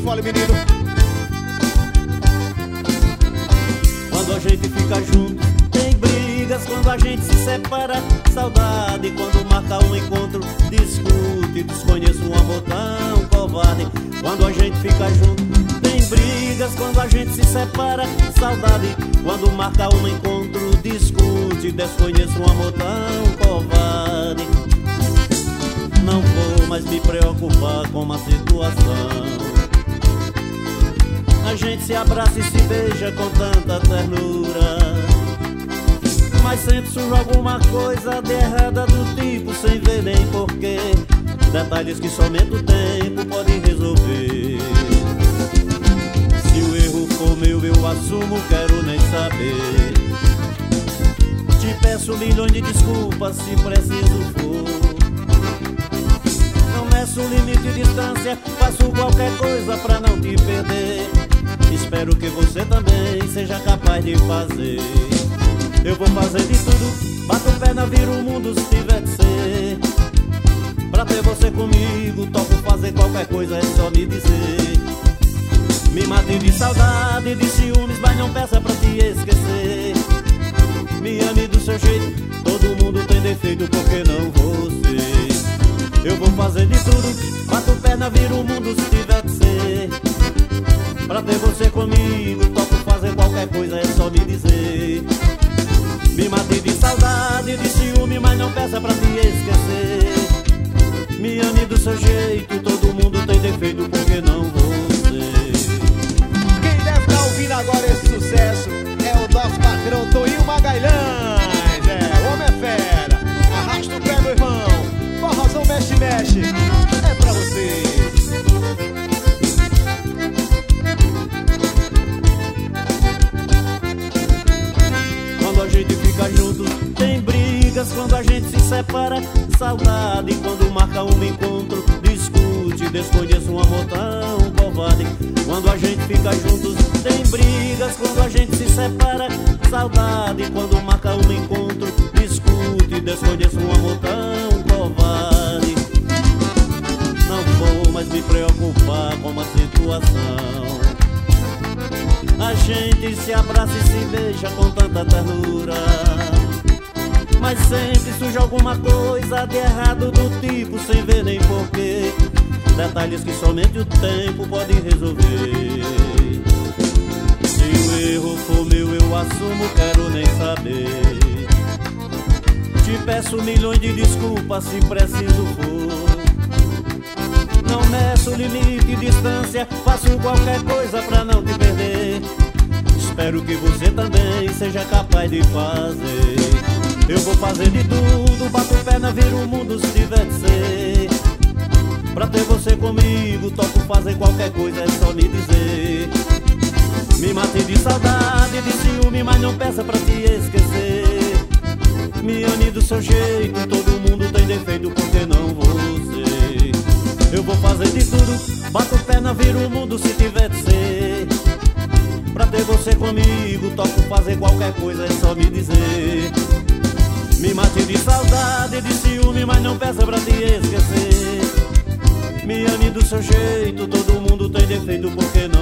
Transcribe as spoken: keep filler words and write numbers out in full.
fole, menino. Quando a gente fica junto, tem brigas. Quando a gente se separa, saudade. Quando marca um encontro, discute. Desconheço um amor tão covarde. Quando a gente fica junto, tem brigas. Quando a gente se separa, saudade. Quando marca um encontro, discute. Desconheço um amor tão covarde. Não vou mais me preocupar com a situação. A gente se abraça e se beija com tanta ternura, mas sempre surge alguma coisa de errada do tipo, sem ver nem porquê. Detalhes que somente o tempo pode resolver. Se o erro for meu, eu assumo, quero nem saber. Te peço milhões de desculpas se preciso for. Não meço limite e distância, faço qualquer coisa pra não te perder. Espero que você também seja capaz de fazer. Eu vou fazer de tudo, bato o pé na vira o mundo se tiver que ser. Pra ter você comigo, topo fazer qualquer coisa, é só me dizer. Me mate de saudade, de ciúmes, mas não peça pra te esquecer. Me ame do seu jeito, todo mundo tem defeito, por que não você? Eu vou fazer de tudo, bato o pé na vira o mundo se tiver que ser. Pra ter você comigo, topo fazer qualquer coisa, é só me dizer. Me mate de saudade, de ciúme, mas não peça pra te esquecer. Me ame do seu jeito, todo mundo tem defeito, por que não você? Quem deve estar ouvindo agora esse sucesso é o nosso patrão Toninho Magalhães. É, o homem é fera. Arrasta o pé, meu irmão. Forrozão mexe, mexe. É pra você. Quando a gente fica junto, tem brigas. Quando a gente se separa, saudade. Quando marca um encontro, discute. Desconheço um amor tão covarde. Quando a gente fica juntos, tem brigas. Quando a gente se separa, saudade. Quando marca um encontro, discute. Desconheço um amor tão covarde. Não vou mais me preocupar com a situação. A gente se abraça e se beija com tanta ternura, mas sempre surge alguma coisa de errado do tipo, sem ver nem porquê. Detalhes que somente o tempo pode resolver. Se o erro for meu, eu assumo, quero nem saber. Te peço milhões de desculpas se preciso for. Não meço limite e distância, faço qualquer coisa pra não te perder. Espero que você também seja capaz de fazer. Eu vou fazer de tudo, bato o pé na vira o mundo se tiver que ser. Pra ter você comigo, topo fazer qualquer coisa, é só me dizer. Me mate de saudade, de ciúme, mas não peça pra te esquecer. Me ame do seu jeito, todo mundo tem defeito, por que não você? Eu vou fazer de tudo, bato o pé na vira o mundo se tiver de ser. Pra ter você comigo, topo fazer qualquer coisa, é só me dizer. Me mate de saudade, de ciúme, mas não peça pra te esquecer. Me ame do seu jeito, todo mundo tem defeito, por que não